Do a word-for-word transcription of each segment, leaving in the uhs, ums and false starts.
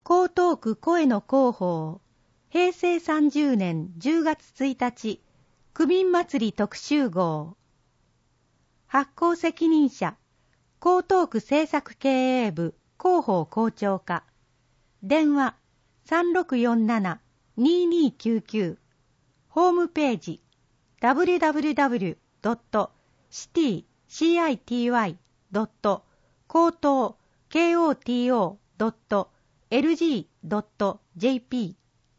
江東区声の広報、へいせいさんじゅうねんじゅうがつついたち、区民祭り特集号。発行責任者、江東区政策経営部広報校長課。電話 さんろくよんななにーにーきゅうきゅう。ホームページ ダブリュダブリュダブリュドットシティドットコートードットエルジードットジェーピー。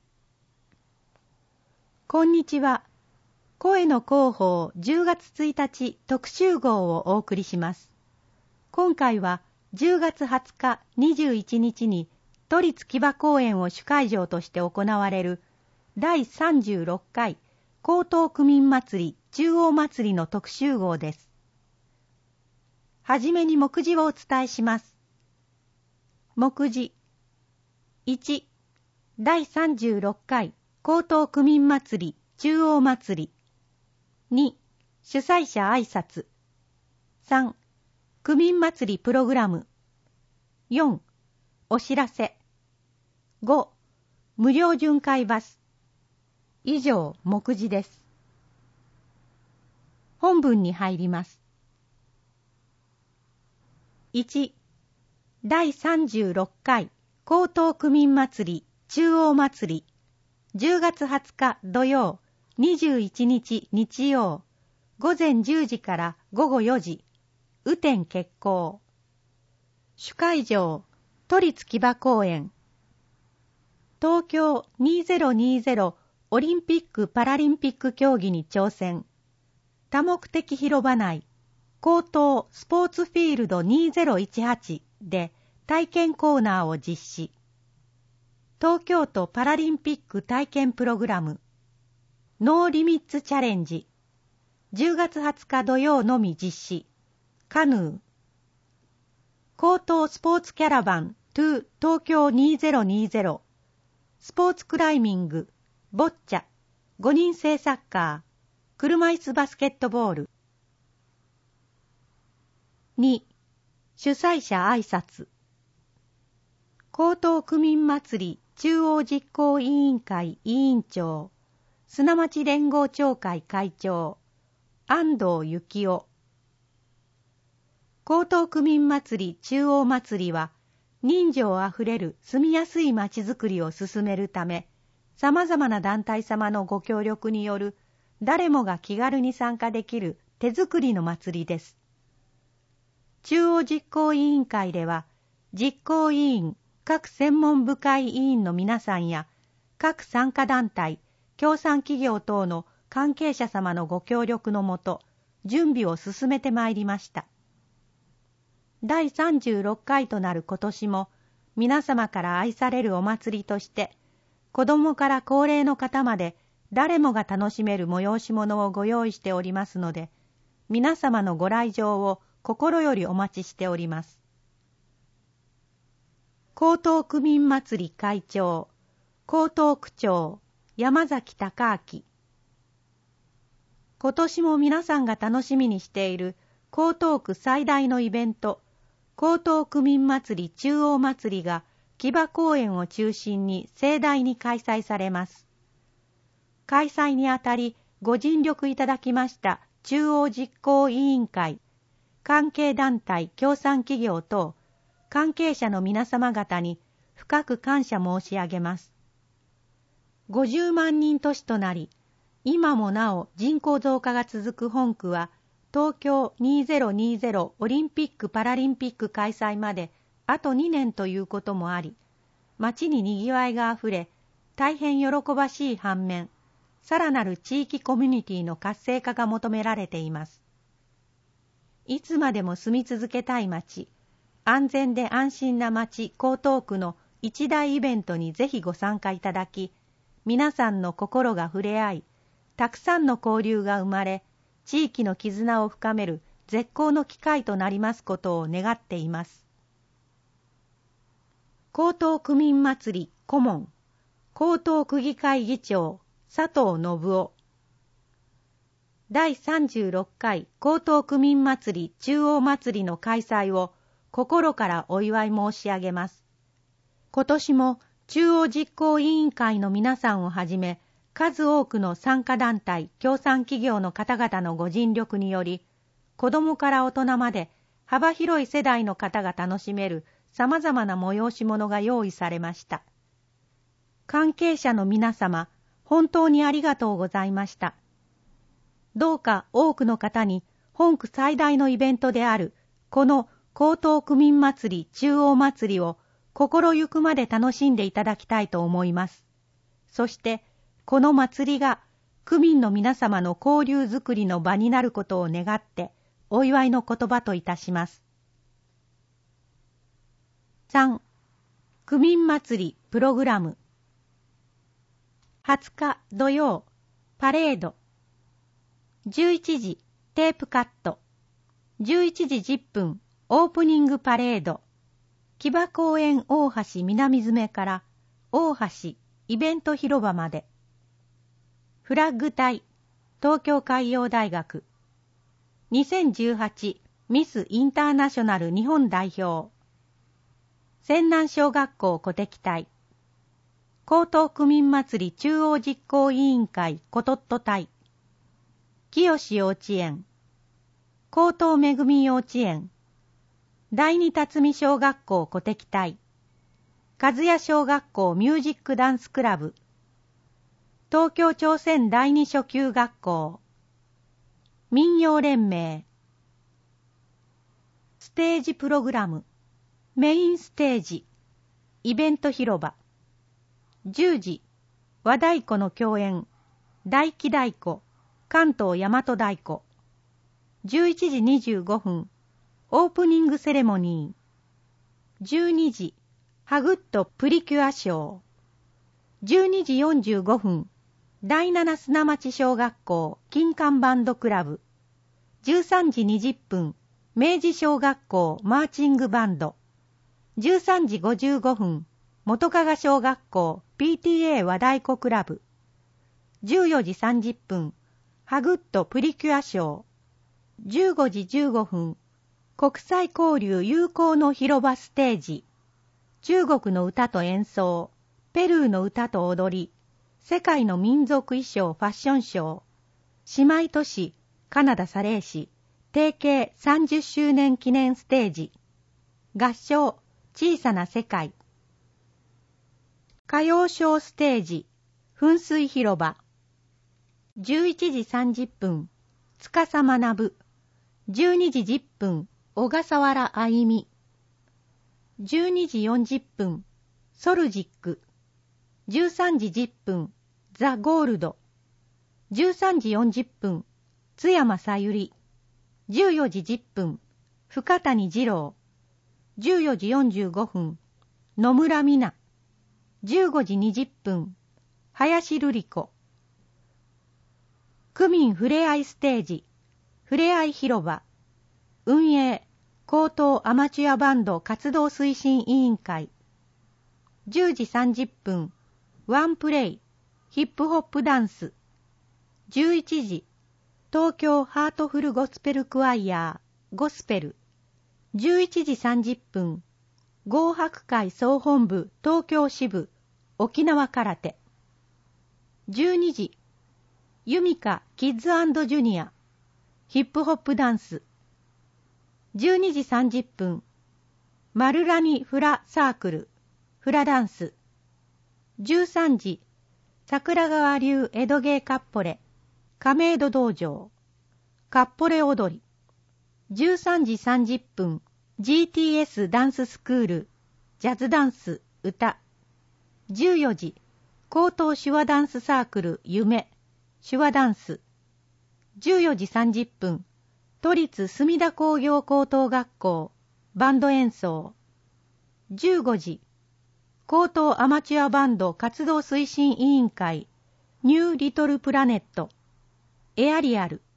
こんにちは。声の広報じゅうがつついたち特集号をお送りします。今回はじゅうがつはつか、にじゅういちにちに都立木場公園を主会場として行われるだいさんじゅうろっかい江東区民祭り中央祭りの特集号です。はじめに目次をお伝えします。目次いち、だいさんじゅうろっかい江東区民祭り中央祭り。に、主催者挨拶。さん、区民祭りプログラム。よん、お知らせ。ご、無料巡回バス。以上、目次です。本文に入ります。いち、だいさんじゅうろっかい江東区民祭り中央祭り。じゅうがつはつか土曜、にじゅういちにち日曜、ごぜんじゅうじからごごよじ、雨天決行。主会場、都立木場公園。東京にせんにじゅうオリンピック・パラリンピック競技に挑戦。多目的広場内、江東スポーツフィールドにせんじゅうはちで体験コーナーを実施。東京都パラリンピック体験プログラム。ノーリミッツチャレンジ。じゅうがつはつか土曜のみ実施。カヌー。江東スポーツキャラバントゥ東京にせんにじゅう。スポーツクライミング。ボッチャ。ごにん制サッカー。車椅子バスケットボール。に、主催者挨拶。江東区民祭り中央実行委員会委員長、砂町連合協会会長、安藤幸雄。江東区民祭り中央祭りは、人情あふれる住みやすい町づくりを進めるため、様々な団体様のご協力による、誰もが気軽に参加できる手作りの祭りです。中央実行委員会では、実行委員、各専門部会委員の皆さんや、各参加団体、協賛企業等の関係者様のご協力のもと、準備を進めてまいりました。だいさんじゅうろっかいとなる今年も、皆様から愛されるお祭りとして、子供から高齢の方まで誰もが楽しめる催し物をご用意しておりますので、皆様のご来場を心よりお待ちしております。江東区民祭り会長、江東区長、山崎隆明。今年も皆さんが楽しみにしている江東区最大のイベント、江東区民祭り中央祭りが木場公園を中心に盛大に開催されます。開催にあたりご尽力いただきました中央実行委員会、関係団体協賛企業等、関係者の皆様方に深く感謝申し上げます。ごじゅうまんにん都市となり、今もなお人口増加が続く本区は、東京にせんにじゅうオリンピック・パラリンピック開催まであとにねんということもあり、街に賑わいがあふれ、大変喜ばしい反面、さらなる地域コミュニティの活性化が求められています。いつまでも住み続けたい街、安全で安心な街江東区の一大イベントにぜひご参加いただき、皆さんの心が触れ合い、たくさんの交流が生まれ、地域の絆を深める絶好の機会となりますことを願っています。江東区民祭り顧問、江東区議会議長、佐藤信夫。だいさんじゅうろっかい江東区民祭り中央祭りの開催を心からお祝い申し上げます。 今年も中央実行委員会の皆さんをはじめ、数多くの参加団体、協賛企業の方々のご尽力により、子どもから大人まで幅広い世代の方が楽しめる様々な催し物が用意されました。関係者の皆様、本当にありがとうございました。どうか多くの方に本区最大のイベントであるこの江東区民祭り中央祭りを心ゆくまで楽しんでいただきたいと思います。そしてこの祭りが区民の皆様の交流づくりの場になることを願ってお祝いの言葉といたします。さん. 区民祭りプログラム。はつか土曜、パレード。じゅういちじ、テープカット。じゅういちじじゅっぷん、オープニングパレード。木場公園大橋南詰から大橋イベント広場まで。フラッグ隊、東京海洋大学。にせんじゅうはちミスインターナショナル日本代表。泉南小学校鼓笛隊。江東区民祭り中央実行委員会コトット隊。清幼稚園。江東めぐみ幼稚園。第二辰巳小学校鼓笛隊。和也小学校ミュージックダンスクラブ。東京朝鮮第二初級学校。民謡連盟。ステージプログラム。メインステージ。イベント広場。じゅうじ、和太鼓の共演。大木太鼓、関東大和太鼓。じゅういちじにじゅうごふん、オープニングセレモニー。じゅうにじ、ハグッドプリキュアショー。じゅうにじよんじゅうごふん、第七砂町小学校金管バンドクラブ。じゅうさんじにじゅっぷん、明治小学校マーチングバンド。じゅうさんじごじゅうごふん、元加賀小学校 ピーティーエー 和太鼓クラブ。じゅうよじさんじゅっぷん、ハグッドプリキュアショー。じゅうごじじゅうごふん、国際交流友好の広場ステージ。中国の歌と演奏、ペルーの歌と踊り、世界の民族衣装ファッションショー、姉妹都市カナダサレー市提携さんじゅっしゅうねん記念ステージ。合唱小さな世界。歌謡ショーステージ、噴水広場。じゅういちじさんじゅっぷん、司学。じゅうにじじゅっぷん、小笠原あいみ。じゅうにじよんじゅっぷん、ソルジック。じゅうさんじじゅっぷん、ザ・ゴールド。じゅうさんじよんじゅっぷん、津山さゆり。じゅうよじじゅっぷん、深谷二郎。じゅうよじよんじゅうごふん、野村美奈。じゅうごじにじゅっぷん、林瑠璃子。区民ふれあいステージ、ふれあい広場。運営、江東アマチュアバンド活動推進委員会。じゅうじさんじゅっぷん、ワンプレイ、ヒップホップダンス。じゅういちじ、東京ハートフルゴスペルクワイヤー、ゴスペル。じゅういちじさんじゅっぷん、合白会総本部東京支部沖縄空手。じゅうにじ、ユミカキッズ&ジュニアヒップホップダンス。じゅうにじさんじゅっぷん、マルラニフラサークルフラダンス。じゅうさんじ、桜川流江戸芸カッポレ亀戸道場カッポレ踊り。じゅうさんじさんじゅっぷん、ジーティーエス ダンススクールジャズダンス歌。じゅうよじ、江東手話ダンスサークル夢手話ダンス。じゅうよじさんじゅっぷん、都立墨田工業高等学校バンド演奏。じゅうごじ、江東アマチュアバンド活動推進委員会ニューリトルプラネットエアリアル。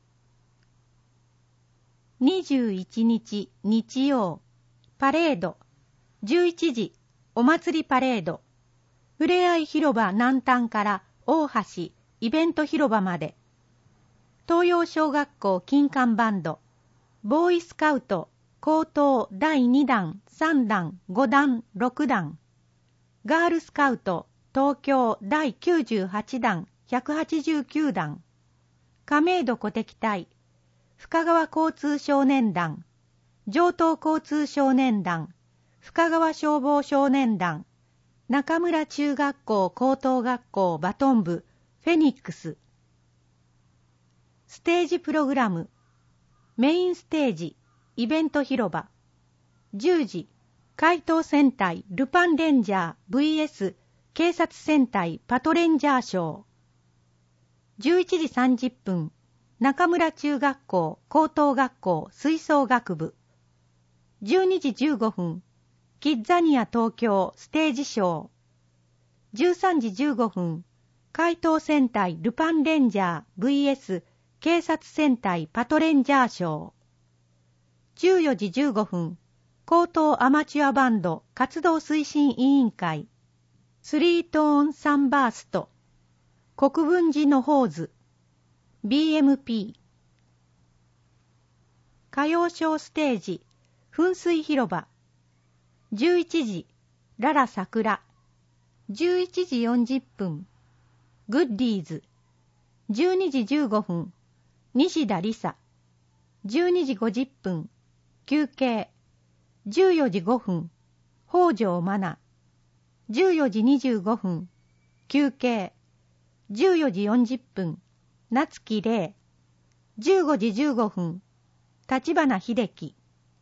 にじゅういちにち日曜、パレード。じゅういちじ、お祭りパレード。ふれあい広場南端から大橋イベント広場まで。東洋小学校金管バンド、ボーイスカウト高等だいにだん、さんだん、ごだん、ろくだん。 ガールスカウト東京だいきゅうじゅうはちだんひゃくはちじゅうきゅうだん、亀戸鼓笛隊、深川交通少年団、城東交通少年団、深川消防少年団、中村中学校高等学校バトン部フェニックス。ステージプログラム。メインステージイベント広場、じゅうじ怪盗戦隊ルパンレンジャー ブイエス 警察戦隊パトレンジャーショー。じゅういちじさんじゅっぷん中村中学校高等学校吹奏楽部。じゅうにじじゅうごふんキッザニア東京ステージショー。じゅうさんじじゅうごふん怪盗戦隊ルパンレンジャー ブイエス 警察戦隊パトレンジャーショー。じゅうよじじゅうごふん高等アマチュアバンド活動推進委員会スリートーンサンバースト国分寺のホーズ ビーエムピー。 歌謡ショーステージ噴水広場。じゅういちじララ桜。じゅういちじよんじゅっぷんグッディーズ。じゅうにじじゅうごふん西田理沙。じゅうにじごじゅっぷん休憩。じゅうよじごふん北条愛菜。じゅうよじにじゅうごふん休憩。じゅうよじよんじゅっぷん夏木玲。じゅうごじじゅうごふん立花秀樹。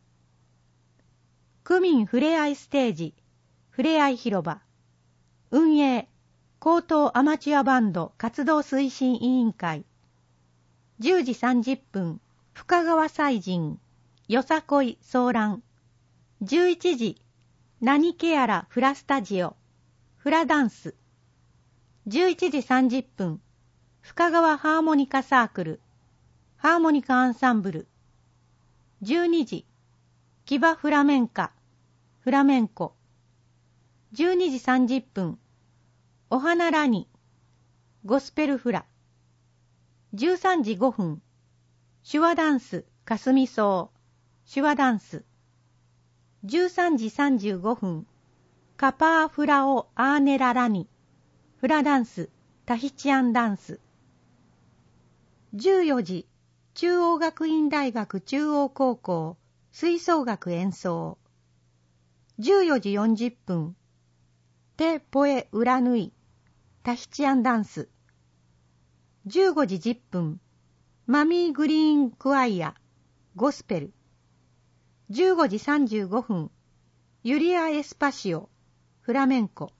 区民ふれあいステージふれあい広場。運営高等アマチュアバンド活動推進委員会。じゅうじさんじゅっぷん深川祭神よさこい騒乱。じゅういちじ何けやらフラスタジオフラダンス。じゅういちじさんじゅっぷん深川ハーモニカサークルハーモニカアンサンブル。じゅうにじ騎馬フラメンカフラメンコ。じゅうにじさんじゅっぷんお花ラニゴスペルフラ。じゅうさんじごふん手話ダンスかすみそう手話ダンス。じゅうさんじさんじゅうごふんカパーフラオアーネララニフラダンスタヒチアンダンス。じゅうよじ中央学院大学中央高校吹奏楽演奏。じゅうよじよんじゅっぷんテポエウラヌイタヒチアンダンス。じゅうごじじゅっぷんマミーグリーンクワイアゴスペル。じゅうごじさんじゅうごふんユリア・エスパシオフラメンコ。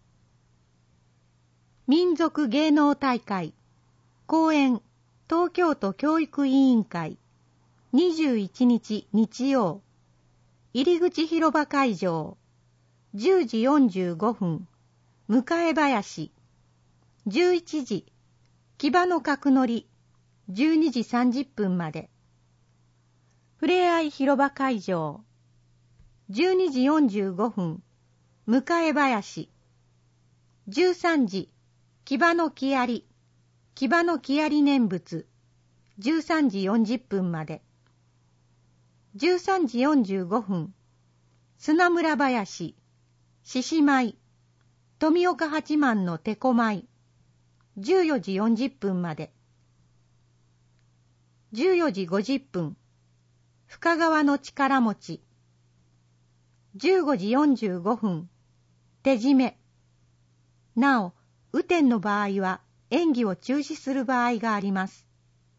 民族芸能大会公演東京都教育委員会。にじゅういちにち日曜入口広場会場。じゅうじよんじゅうごふん迎え林。じゅういちじ騎馬の角乗りじゅうにじさんじゅっぷんまで。ふれあい広場会場。じゅうにじよんじゅうごふん迎え林。じゅうさんじ騎馬の木遣騎馬の木遣念仏じゅうさんじよんじゅっぷんまで。じゅうさんじよんじゅうごふん砂村林獅子舞富岡八幡のてこ舞じゅうよじよんじゅっぷんまで。じゅうよじごじゅっぷん深川の力持ち。じゅうごじよんじゅうごふん手締め。なお雨天の場合は演技を中止する場合があります。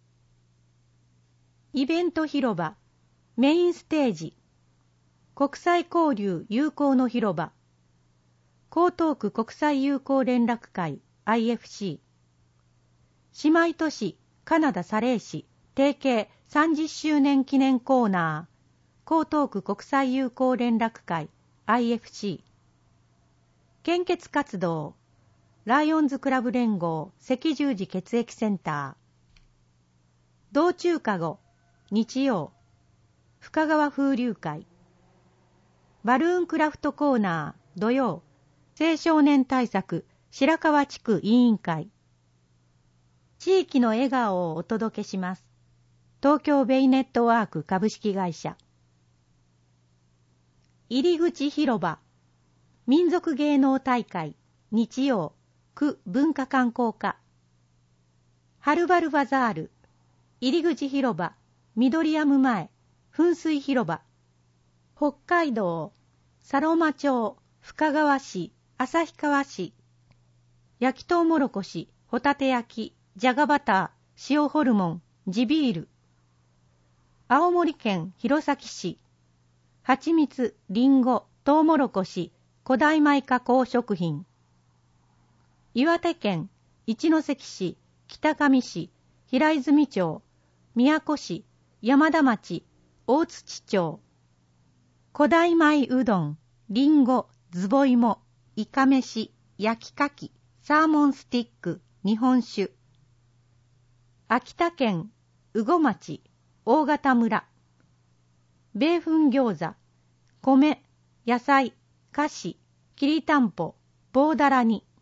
イベント広場メインステージ国際交流友好の広場。江東区国際友好連絡会 アイエフシー。 姉妹都市カナダサレー市提携さんじゅっしゅうねん記念コーナー江東区国際友好連絡会 アイエフシー。 献血活動ライオンズクラブ連合赤十字血液センター。道中かご日曜深川風流会。バルーンクラフトコーナー土曜青少年対策白川地区委員会。地域の笑顔をお届けします。東京ベイネットワーク株式会社。入口広場民族芸能大会日曜区文化観光課。はるばるバザール入口広場緑山前噴水広場。北海道佐呂間町深川市旭川市。焼きとうもろこしホタテ焼きじゃがバター塩ホルモン地ビール。青森県弘前市はちみつりんごとうもろこし古代米加工食品。岩手県一関市北上市平泉町宮古市山田町大槌町。古代米うどんりんごずぼいもいかめし焼きかきサーモンスティック日本酒。秋田県羽後町大潟村。米粉餃子米野菜菓子きりたんぽ棒だらに。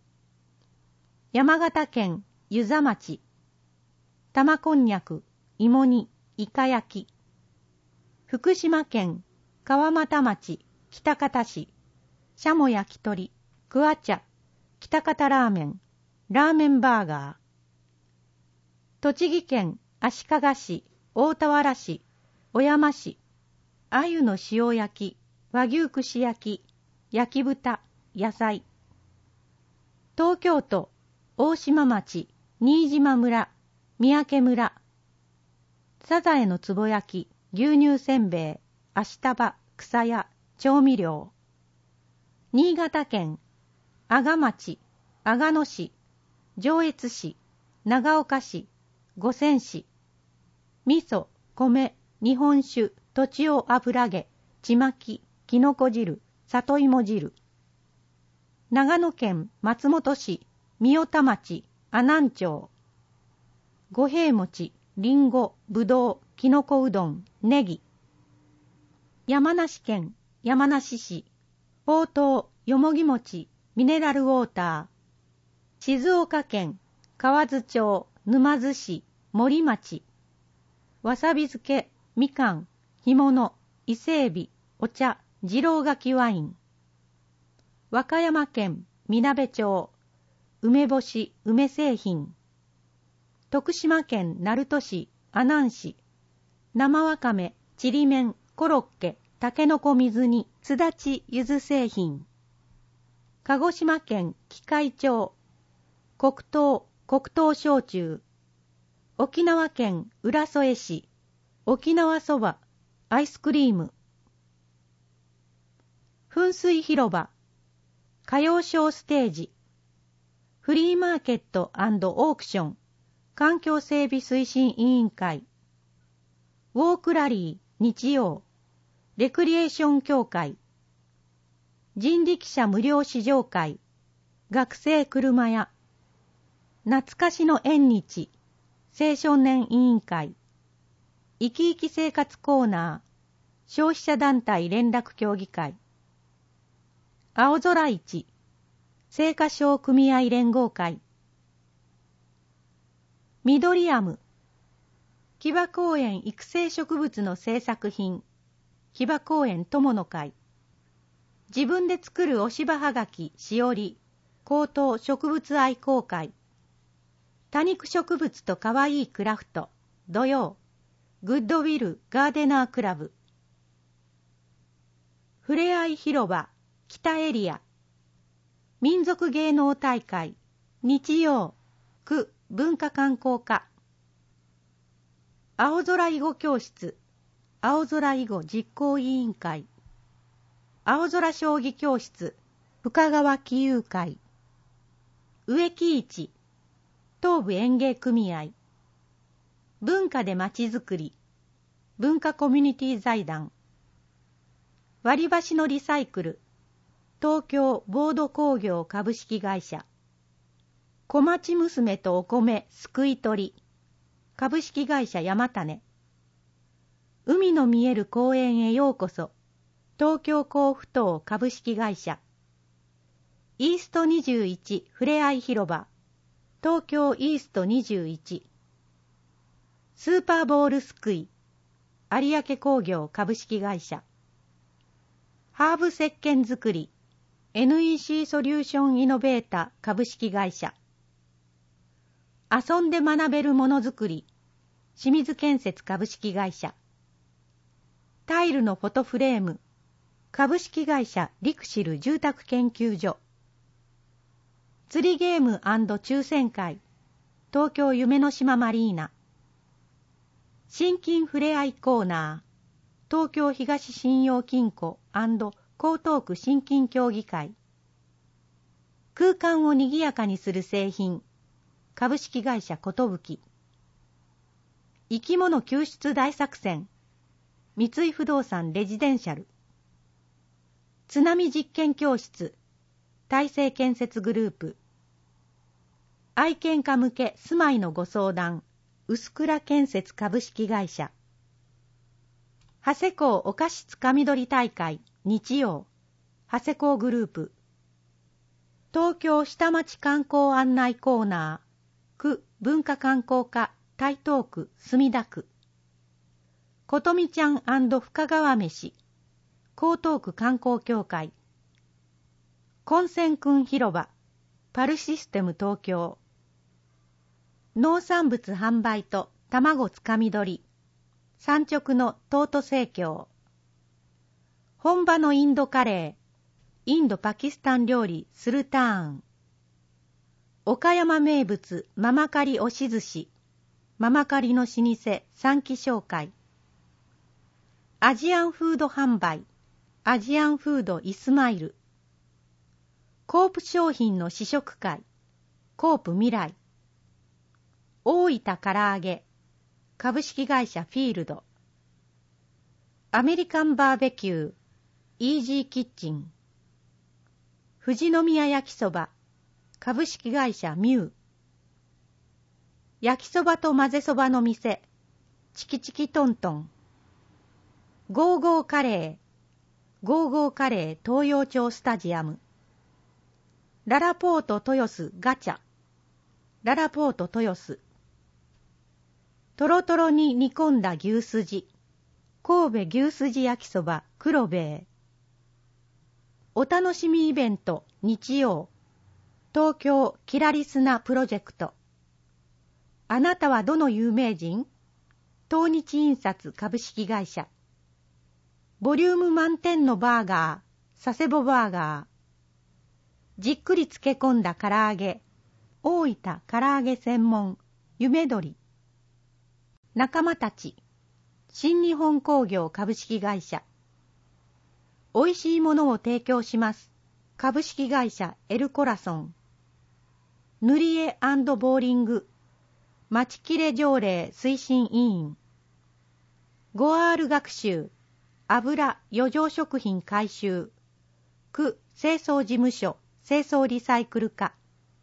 山形県遊佐町玉こんにゃく芋煮イカ焼き。福島県川俣町北方市しゃも焼き鳥くわ茶北方ラーメンラーメンバーガー。栃木県足利市大田原市小山市鮎の塩焼き和牛串焼き焼き豚野菜。東京都大島町新島村三宅村サザエのつぼ焼き牛乳せんべい足束草屋調味料。新潟県阿賀町阿賀野市上越市長岡市五泉市。味噌米日本酒とちお油揚げちまききのこ汁里芋汁。長野県松本市三代田町阿南町五平餅りんごぶどうきのこうどんネギ。山梨県山梨市ほうとうよもぎ餅ミネラルウォーター。静岡県河津町沼津市森町わさび漬けみかん干物伊勢エビお茶次郎柿ワイン。和歌山県みなべ町梅干し梅製品。徳島県鳴門市阿南市生わかめちりめんコロッケたけのこ水煮すだちゆず製品。鹿児島県喜界町黒糖黒糖焼酎。沖縄県浦添市沖縄そばアイスクリーム。噴水広場歌謡ショーステージフリーマーケット&オークション環境整備推進委員会。ウォークラリー日曜レクリエーション協会。人力車無料試乗会学生車屋。懐かしの縁日青少年委員会。生き生き生活コーナー消費者団体連絡協議会。青空市青果商組合連合会。緑アム木場公園育成植物の制作品木場公園友の会。自分で作る押し葉はがきしおり高等植物愛好会。多肉植物とかわいいクラフト土曜グッドウィルガーデナークラブ。ふれあい広場北エリア民族芸能大会日曜区文化観光課。青空囲碁教室青空囲碁実行委員会。青空将棋教室深川棋友会。植木市東部園芸組合。文化でまちづくり文化コミュニティ財団。割り箸のリサイクル東京ボード工業株式会社。小町娘とお米すくい取り株式会社山種。海の見える公園へようこそ東京港ふ頭株式会社。イーストにじゅういちふれあい広場東京イーストにじゅういち。スーパーボールすくい有明工業株式会社。ハーブ石鹸作りエヌイーシー ソリューションイノベータ株式会社。遊んで学べるものづくり清水建設株式会社。タイルのフォトフレーム株式会社リクシル住宅研究所。釣りゲーム&抽選会東京夢の島マリーナ。信金ふれあいコーナー東京東信用金庫&江東区信金協議会。空間をにぎやかにする製品株式会社ことぶき。生き物救出大作戦三井不動産レジデンシャル。津波実験教室大成建設グループ。愛犬家向け住まいのご相談臼倉建設株式会社。長谷港お菓子つかみ取り大会日曜長谷港グループ。東京下町観光案内コーナー区文化観光課台東区墨田区。ことみちゃん&深川飯江東区観光協会。混戦くん広場パルシステム東京。農産物販売と卵つかみ取り産直の東都生協。本場のインドカレーインドパキスタン料理スルターン。岡山名物ママカリ押し寿司ママカリの老舗三木商会。アジアンフード販売アジアンフードイスマイル。コープ商品の試食会コープ未来。大分唐揚げ株式会社フィールド。アメリカンバーベキューイージーキッチン。富士宮焼きそば株式会社ミュー。焼きそばと混ぜそばの店チキチキトントン。ゴーゴーカレーゴーゴーカレー東洋町スタジアム。ララポート豊洲ガチャララポート豊洲。とろとろに煮込んだ牛すじ神戸牛すじ焼きそば黒兵衛。お楽しみイベント日曜東京キラリスナプロジェクト。あなたはどの有名人東日印刷株式会社。ボリューム満点のバーガー佐世保バーガー。じっくり漬け込んだ唐揚げ大分唐揚げ専門夢鳥。仲間たち新日本工業株式会社。おいしいものを提供します株式会社エルコラソン。塗り絵&ボーリング町切れ条例推進委員。 ファイブアール 学習油余剰食品回収区清掃事務所清掃リサイクル課。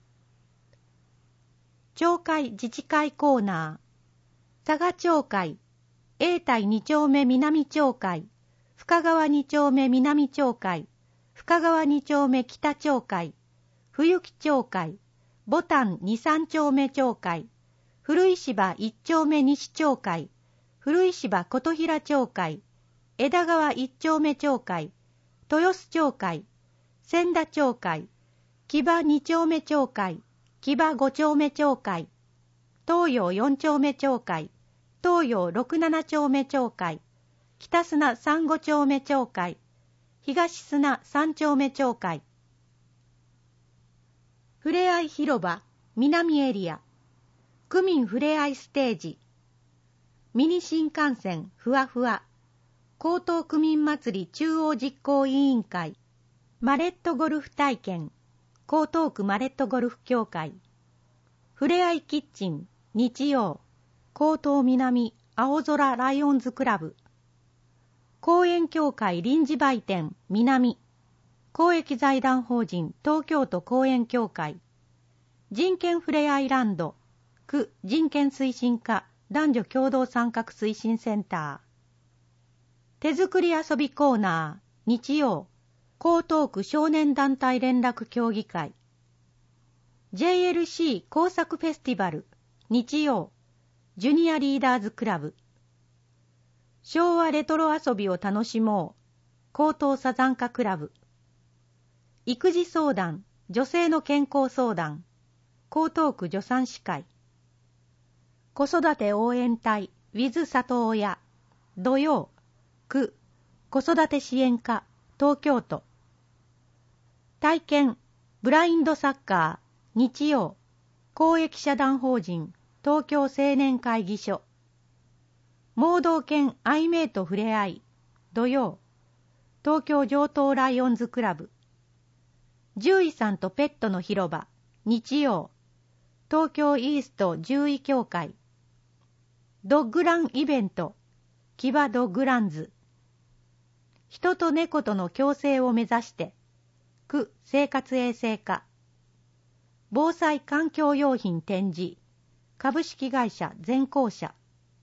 町会自治会コーナー佐賀町会永代に丁目南町会深川に丁目南町会深川に丁目北町会冬木町会ボタンにさん丁目町会古石芝いち丁目西町会古石芝琴平町会枝川いち丁目町会豊洲町会千田町会木場に丁目町会木場ご丁目町会東洋よん丁目町会東洋ろくなな丁目町会北砂さんご丁目町会東砂さん丁目町会。ふれあい広場南エリア区民ふれあいステージミニ新幹線ふわふわ江東区民祭り中央実行委員会マレットゴルフ体験江東区マレットゴルフ協会。ふれあいキッチン日曜江東南青空ライオンズクラブ。公園協会臨時売店南公益財団法人東京都公園協会。人権ふれあいランド区人権推進課男女共同参画推進センター。手作り遊びコーナー日曜江東区少年団体連絡協議会。 ジェイエルシー 工作フェスティバル日曜ジュニアリーダーズクラブ。昭和レトロ遊びを楽しもう江東サザンカクラブ。 育児相談、女性の健康相談、江東区助産師会。子育て応援隊 with 里親、土曜、区、子育て支援課、東京都。体験、ブラインドサッカー、日曜、公益社団法人、東京青年会議所。盲導犬アイメイと触れ合い、土曜、東京上東ライオンズクラブ。獣医さんとペットの広場、日曜、東京イースト獣医協会。ドッグランイベント、キバドッグランズ。人と猫との共生を目指して、区生活衛生課。防災環境用品展示、株式会社全校舎。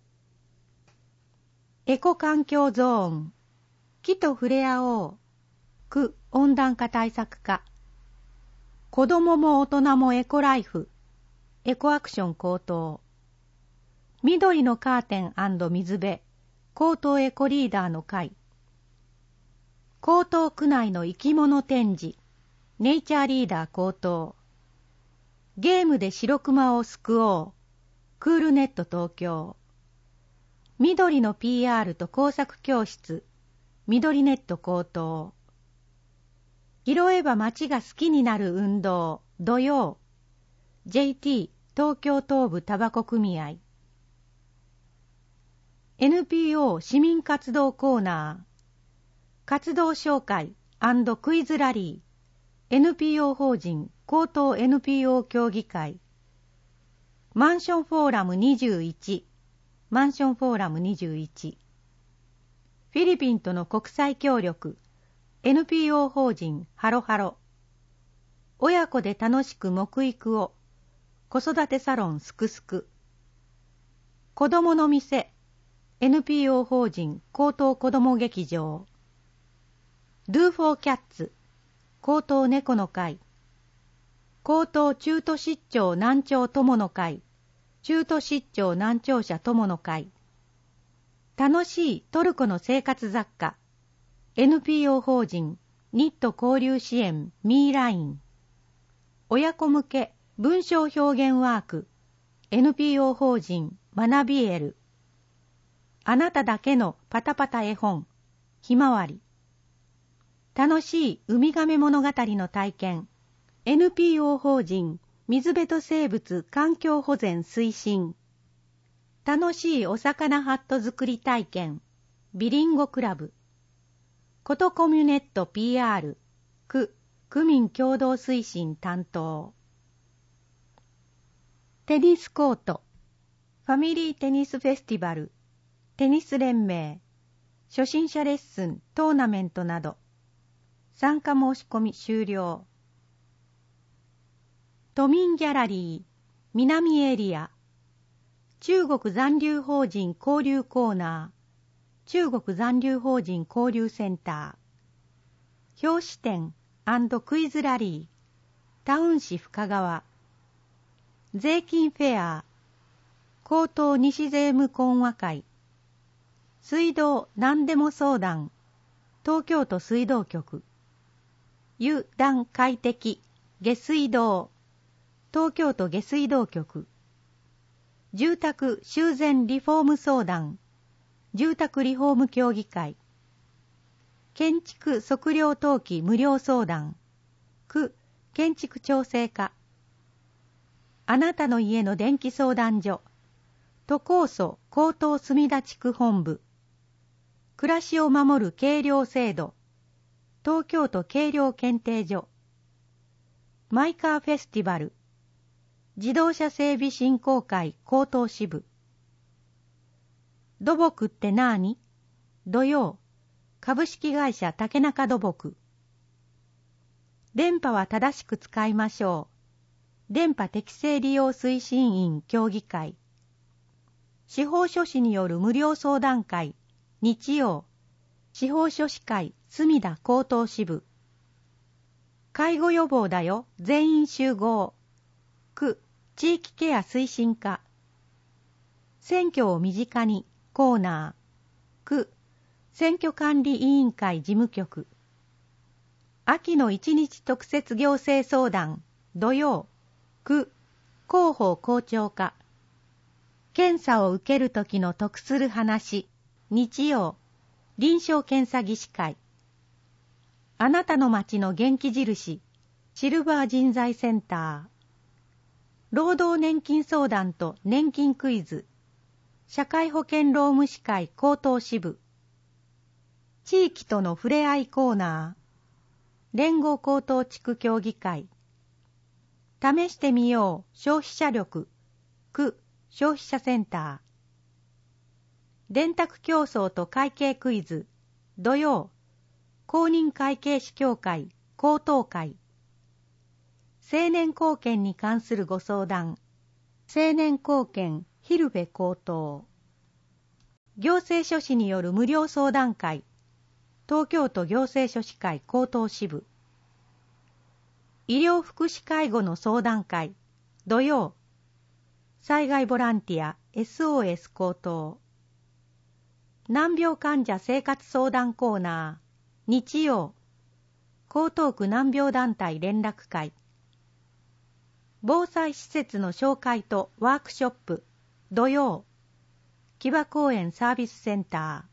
エコ環境ゾーン、木と触れ合おう、区温暖化対策課。子どもも大人もエコライフ、エコアクション高等。緑のカーテン&水辺、高等エコリーダーの会。江東区内の生き物展示、ネイチャーリーダー高等。ゲームで白熊を救おう、クールネット東京。緑の ピーアール と工作教室、緑ネット高等。拾えば街が好きになる運動、土曜。ジェイティー 東京東部タバコ組合。エヌピーオー 市民活動コーナー。活動紹介&クイズラリー。エヌピーオー 法人江東 エヌピーオー 協議会。マンションフォーラムにじゅういち。マンションフォーラムにじゅういち。フィリピンとの国際協力。エヌピーオー 法人ハロハロ。親子で楽しく木育を。子育てサロンすくすく。子どもの店。エヌピーオー 法人江東子ども劇場。Do for Cats。江東猫の会。江東中途失調難聴友の会。中途失調難聴者友の会。楽しいトルコの生活雑貨。エヌピーオー 法人ニット交流支援ミーライン。親子向け文章表現ワーク。エヌピーオー 法人学びエル。あなただけのパタパタ絵本。ひまわり。楽しいウミガメ物語の体験。エヌピーオー 法人水辺と生物環境保全推進。楽しいお魚ハット作り体験。ビリンゴクラブ。ことコミュネット ピーアール。区、区民共同推進担当。テニスコート。ファミリーテニスフェスティバル。テニス連盟。初心者レッスン、トーナメントなど。参加申し込み終了。都民ギャラリー、南エリア。中国残留法人交流コーナー。中国残留法人交流センター。表紙展&クイズラリー。タウン市深川。税金フェア。江東西税務懇話会。水道何でも相談。東京都水道局。油断快適。下水道。東京都下水道局。住宅修繕リフォーム相談。住宅リフォーム協議会。建築測量登記無料相談。区建築調整課。あなたの家の電気相談所。都構想江東墨田地区本部。暮らしを守る計量制度。東京都計量検定所。マイカーフェスティバル。自動車整備振興会江東支部。土木ってなーに？土曜、株式会社竹中土木。電波は正しく使いましょう。電波適正利用推進員協議会。司法書士による無料相談会。日曜、司法書士会墨田江東支部。介護予防だよ、全員集合。区地域ケア推進課。選挙を身近にコーナー。区選挙管理委員会事務局。 秋の一日特設行政相談、土曜、区、広報校長課。検査を受けるときの得する話、日曜、臨床検査技師会。あなたの町の元気印、シルバー人材センター。労働年金相談と年金クイズ、社会保険労務士会高等支部。地域との触れ合いコーナー、連合高等地区協議会。試してみよう消費者力、区消費者センター。電卓競争と会計クイズ、土曜、公認会計士協会高等会。青年貢献に関するご相談、青年貢献広部高等。行政書士による無料相談会、東京都行政書士会高等支部。医療福祉介護の相談会、土曜、災害ボランティア エスオーエス 高等。難病患者生活相談コーナー、日曜、江東区難病団体連絡会。防災施設の紹介とワークショップ、土曜、木場公園サービスセンター。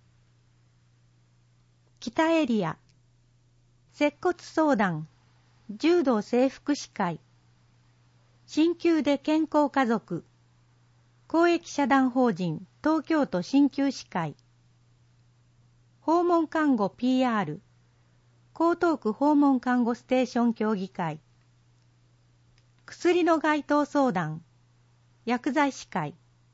北エリア、接骨相談、柔道整復師会。鍼灸で健康家族、公益社団法人東京都鍼灸師会。訪問看護 ピーアール、江東区訪問看護ステーション協議会。薬の該当相談、薬剤師会。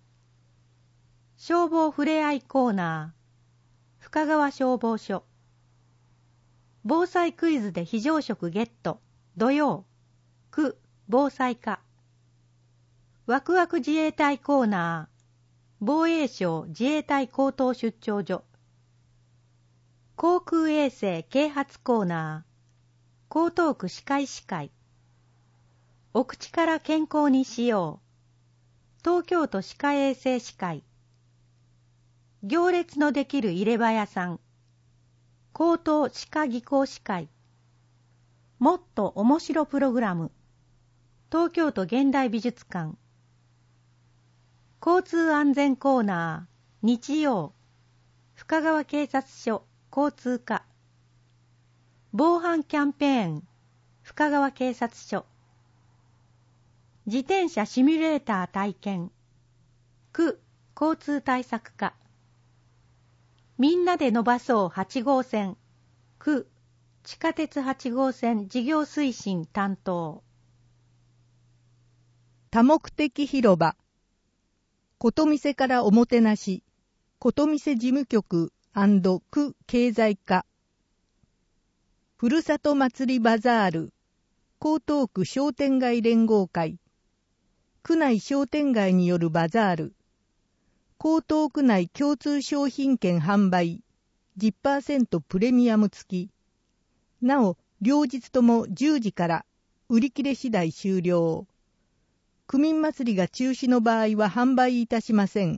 消防ふれあいコーナー、深川消防署。防災クイズで非常食ゲット、土曜、区防災課。ワクワク自衛隊コーナー、防衛省自衛隊高等出張所。航空衛生啓発コーナー、江東区歯科医師会。お口から健康にしよう、東京都歯科衛生士会。行列のできる入れ歯屋さん、高等歯科技工士会。もっと面白プログラム、東京都現代美術館。交通安全コーナー、日曜、深川警察署交通課。防犯キャンペーン、深川警察署。自転車シミュレーター体験、区交通対策課。みんなで伸ばそうはち号線、区地下鉄はち号線事業推進担当。 多目的広場、ことみせからおもてなし、ことみせ事務局&区経済課。ふるさと祭りバザール、江東区商店街連合会。区内商店街によるバザール。江東区内共通商品券販売 じゅっパーセント プレミアム付き。なお、両日ともじゅうじから売り切れ次第終了。区民祭りが中止の場合は販売いたしません。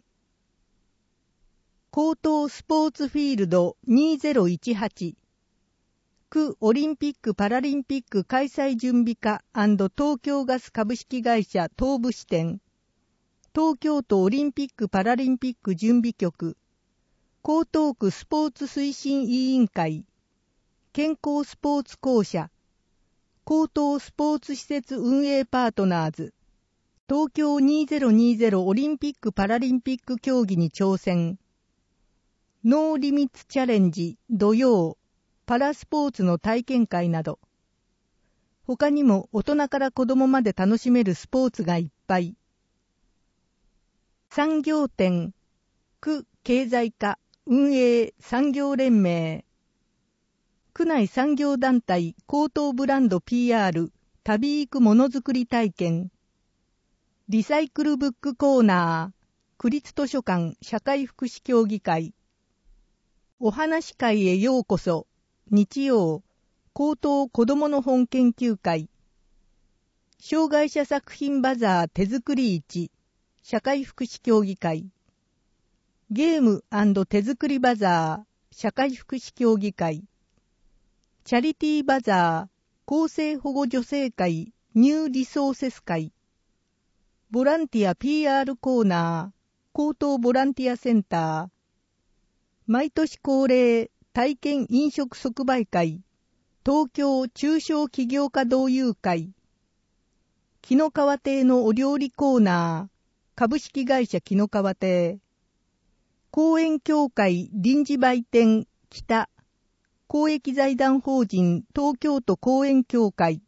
江東スポーツフィールドにせんじゅうはち。区オリンピック・パラリンピック開催準備課&東京ガス株式会社東部支店。東京都オリンピック・パラリンピック準備局。江東区スポーツ推進委員会。健康スポーツ公社。江東スポーツ施設運営パートナーズ。東京にせんにじゅうオリンピック・パラリンピック競技に挑戦。ノーリミッツチャレンジ土曜。パラスポーツの体験会など。他にも大人から子供まで楽しめるスポーツがいっぱい。産業展、区経済課運営産業連盟。区内産業団体高等ブランド ピーアール 旅行くものづくり体験。リサイクルブックコーナー、区立図書館社会福祉協議会。お話会へようこそ。日曜、江東子どもの本研究会。障害者作品バザー手作り市、社会福祉協議会。ゲーム&手作りバザー、社会福祉協議会。 チャリティーバザー、厚生保護女性会、ニューリソーセス会、ボランティア ピーアール コーナー、高等ボランティアセンター、毎年恒例体験飲食即売会、東京中小企業家同友会、紀の川亭のお料理コーナー、株式会社紀の川亭、公園協会臨時売店北、公益財団法人東京都公園協会、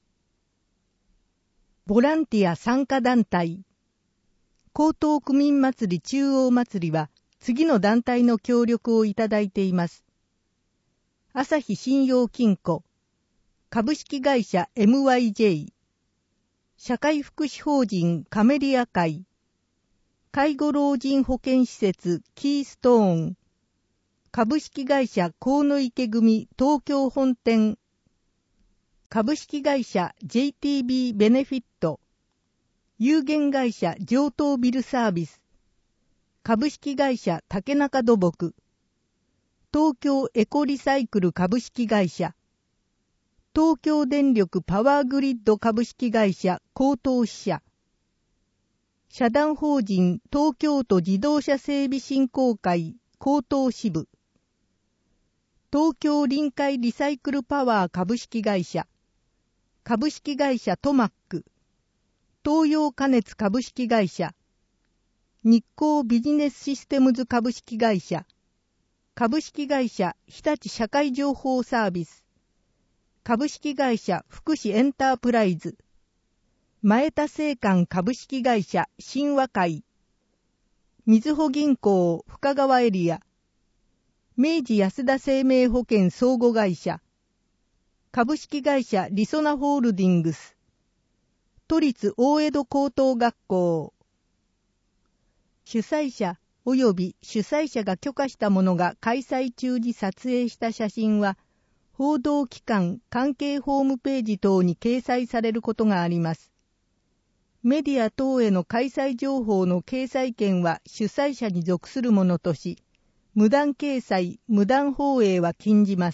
ボランティア参加団体、江東区民祭り中央祭りは次の団体の協力をいただいています。朝日信用金庫、株式会社 エムワイジェイ、社会福祉法人カメリア会、介護老人保健施設キーストーン、株式会社河野池組東京本店、株式会社 ジェイティービー ベネフィット、有限会社上東ビルサービス、株式会社竹中土木、東京エコリサイクル株式会社、東京電力パワーグリッド株式会社江東支社、社団法人東京都自動車整備振興会江東支部、東京臨海リサイクルパワー株式会社、株式会社トマック、東洋加熱株式会社、日光ビジネスシステムズ株式会社、株式会社日立社会情報サービス、株式会社福祉エンタープライズ、前田製缶株式会社新和会、みずほ銀行深川エリア、明治安田生命保険相互会社、株式会社りそなホールディングス、都立大江戸高等学校、主催者及び主催者が許可した者が開催中に撮影した写真は、報道機関関係ホームページ等に掲載されることがあります。メディア等への開催情報の掲載権は主催者に属するものとし、無断掲載、無断放映は禁じます。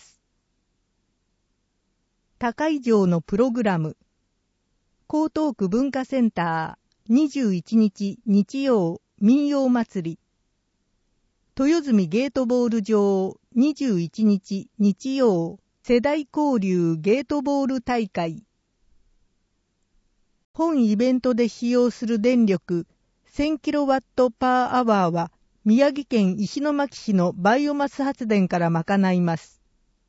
高井城のプログラム、江東区文化センターにじゅういちにち日曜民謡祭り、豊住ゲートボール場にじゅういちにち日曜世代交流ゲートボール大会、本イベントで使用する電力 せんキロワットパーアワーは宮城県石巻市のバイオマス発電から賄います。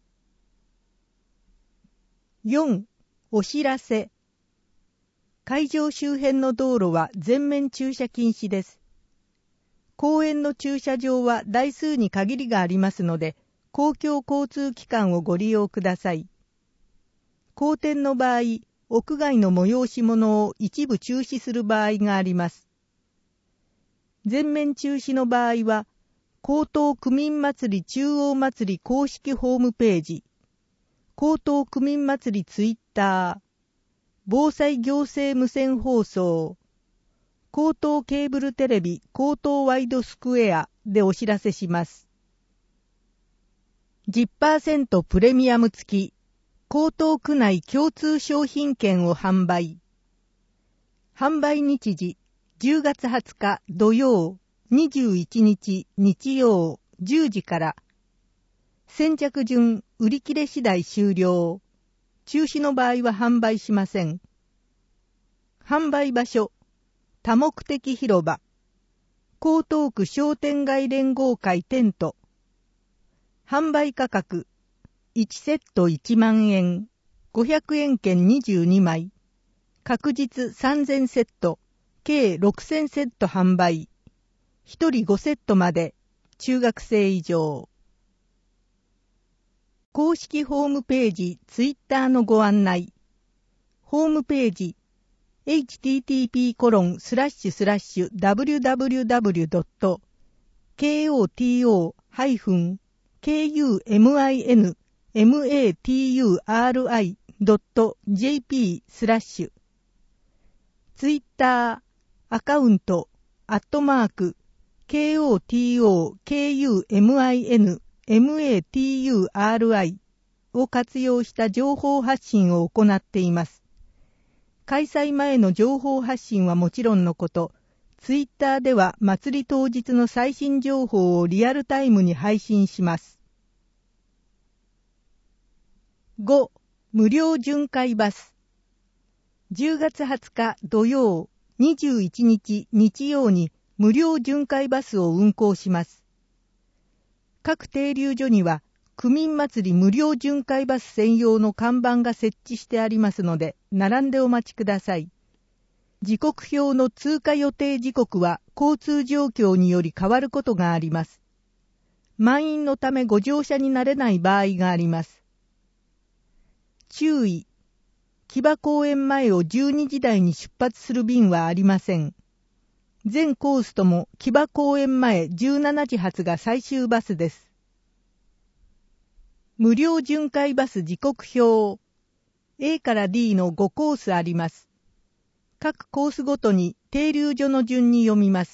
よん. お知らせ。会場周辺の道路は全面駐車禁止です。公園の駐車場は台数に限りがありますので、公共交通機関をご利用ください。公店の場合、屋外の催し物を一部中止する場合があります。全面中止の場合は、江東区民祭り中央祭り公式ホームページ、江東区民祭りツイッター、防災行政無線放送、江東ケーブルテレビ江東ワイドスクエアでお知らせします。じゅっパーセント プレミアム付き、江東区内共通商品券を販売。販売日時、じゅうがつはつか土曜、にじゅういちにち日曜じゅうじから。先着順売り切れ次第終了。中止の場合は販売しません。販売場所、多目的広場、江東区商店街連合会テント。販売価格、いちセットいちまんえん、ごひゃくえん券にじゅうにまい、確実さんぜんセット、計ろくせんセット販売。ひとりごセットまで、中学生以上。公式ホームページ、ツイッターのご案内。ホームページ、エイチティーティーピーコロンスラッシュスラッシュダブリューダブリューダブリュードットケーオーティーオーハイフンケーユーエムアイエヌエムエーティーユーアールアイドットジェーピースラッシュツイッターアカウントアットマーク ケーオーティーオーケーユーエムアイエヌエムエーティーユーアールアイを活用した情報発信を行っています。開催前の情報発信はもちろんのこと、ツイッターでは祭り当日の最新情報をリアルタイムに配信します。ご. 無料巡回バス。じゅうがつはつか土曜、にじゅういちにち日曜に無料巡回バスを運行します。各停留所には区民祭り無料巡回バス専用の看板が設置してありますので、並んでお待ちください。時刻表の通過予定時刻は交通状況により変わることがあります。満員のためご乗車になれない場合があります。注意。木場公園前をじゅうにじ台に出発する便はありません。全コースとも木場公園前じゅうしちじ発が最終バスです。無料巡回バス時刻表。A から D のごコースあります。各コースごとに停留所の順に読みます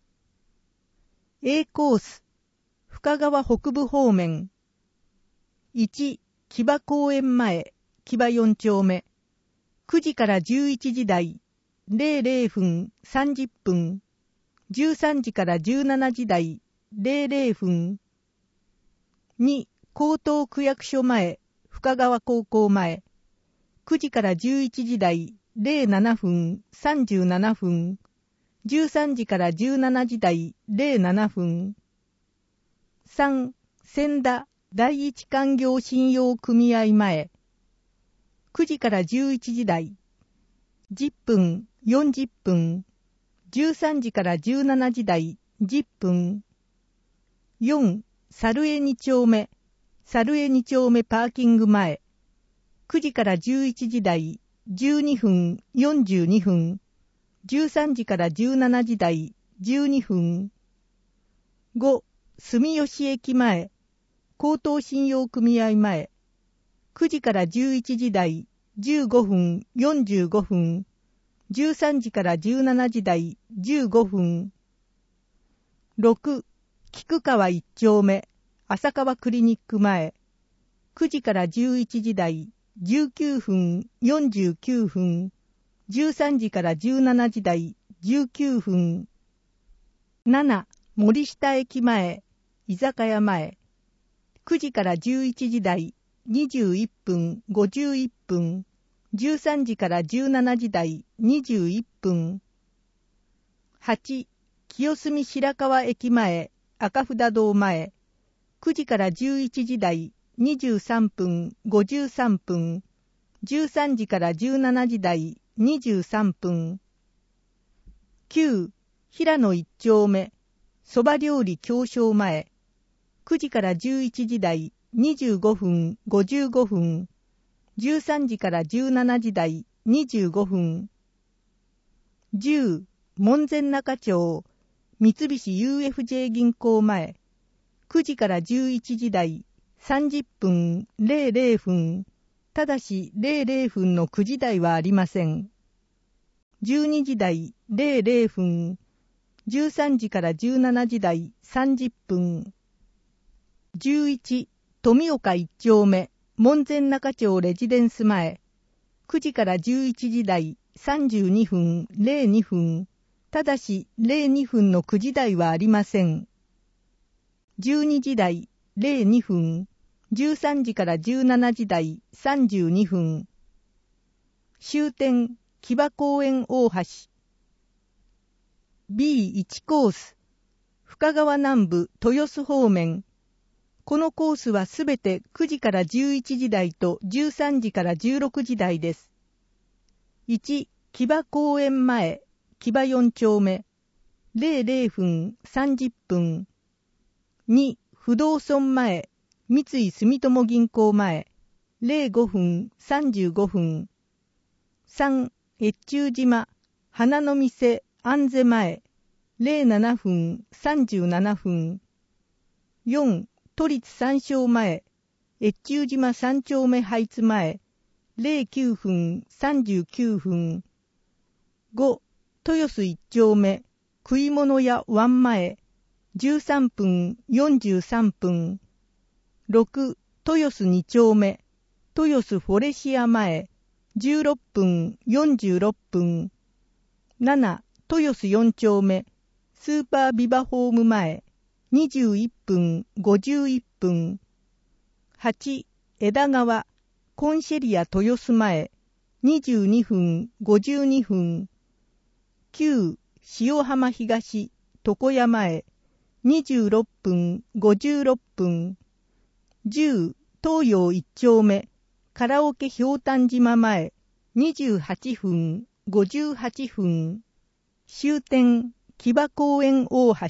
。A コース。深川北部方面。いち、木場公園前、木場よん丁目。くじからじゅういちじ台、れいじゅうふん、さんじゅっぷん。じゅうさんじからじゅうしちじ台、れいじゅうふん。に、江東区役所前、深川高校前。くじからじゅういちじ台、れいじゅうななふん、さんじゅうななふん。じゅうさんじからじゅうしちじ台、れいじゅうななふん。さん、千田第一勧業信用組合前。くじからじゅういちじ台。じゅっぷん、よんじゅっぷん。じゅうさんじからじゅうしちじ台、じゅっぷん。よん、猿江に丁目。猿江に丁目パーキング前。くじからじゅういちじ台、じゅうにふん、よんじゅうにふん。じゅうさんじからじゅうしちじ台、じゅうにふん。ご、住吉駅前。江東信用組合前。くじからじゅういちじ台、じゅうごふん、よんじゅうごふん。じゅうさんじからじゅうしちじ台、じゅうごふん。ろく、菊川いち丁目。浅川クリニック前。くじからじゅういちじ台、じゅうきゅうふん、よんじゅうきゅうふん。じゅうさんじからじゅうしちじ台、じゅうきゅうふん。なな、森下駅前。居酒屋前。くじからじゅういちじ台、にじゅういっぷん、ごじゅういっぷん。じゅうさんじからじゅうしちじ台、にじゅういっぷん。はち、清澄白河駅前、赤札堂前。くじからじゅういちじ台、にじゅうさんぷん、ごじゅうさんぷん。じゅうさんじからじゅうしちじ台、にじゅうさんぷん。きゅう、平野一丁目、そば料理協商前。くじからじゅういちじ台、にじゅうごふん、ごじゅうごふん。じゅうさんじからじゅうしちじ台、にじゅうごふん。じゅう、門前仲町、三菱 ユーエフジェー 銀行前。くじからじゅういちじ台、さんじゅっぷん、れいじゅうふん。ただしれいじゅうふんのくじ台はありません。じゅうにじ台、れいじゅうふん。じゅうさんじからじゅうしちじ台、さんじゅっぷん。じゅういち、富岡一丁目、門前仲町レジデンス前。くじからじゅういちじ台、さんじゅうにふん、れいにふん。ただしれいにふんのくじ台はありません。じゅうにじ台、れいにふん。じゅうさんじからじゅうしちじ台、さんじゅうにふん。終点、木場公園大橋。ビーワン コース。深川南部豊洲方面。このコースはすべてくじからじゅういちじ台とじゅうさんじからじゅうろくじ台です。いち、木場公園前、木場よん丁目。れいじゅうふん、さんじゅっぷん。に、不動村前、三井住友銀行前。れいじゅうごふん、さんじゅうごふん。さん、越中島、花の店、安瀬前。れいじゅうななふん、さんじゅうななふん。よん、都立三昌前、越中島三丁目ハイツ前。れいじゅうきゅうふん、さんじゅうきゅうふん。ご、豊洲一丁目、食い物屋湾前。じゅうさんぷん、よんじゅうさんぷん。ろく、 豊洲に丁目、豊洲フォレシア前、じゅうろっぷんよんじゅうろっぷん。なな、豊洲よん丁目、スーパービバホーム前、にじゅういっぷんごじゅういっぷん。はち、枝川、コンシェリア豊洲前、にじゅうにふんごじゅうにふん。きゅう、塩浜東、床屋前、にじゅうろっぷんごじゅうろっぷん。じゅう、東洋いち丁目、カラオケひょうたん島前、にじゅうはっぷんごじゅうはっぷん。終点、木場公園大橋。